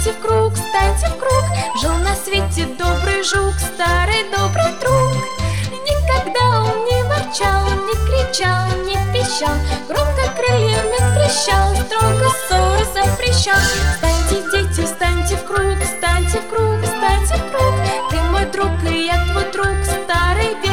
станьте в круг, станьте в круг. Жил на свете добрый жук, старый добрый друг. Никогда он не ворчал, не кричал, не пищал, громко крыльями трещал, строго ссоры запрещал. Встаньте, дети, встаньте в круг, встаньте в круг, встаньте в круг. Ты мой друг, и я твой друг, старый